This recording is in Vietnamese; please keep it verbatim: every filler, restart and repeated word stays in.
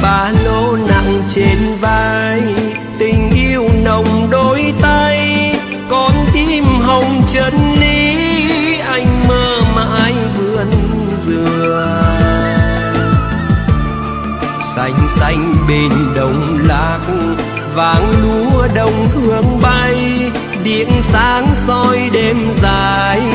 ba lô nặng trên vai, tình yêu nồng đôi tay, con tim hồng chân lý, anh mơ mãi vườn dừa. Xanh xanh bên đồng lạc, vàng lúa đồng hương bay, điện sáng soi đêm dài,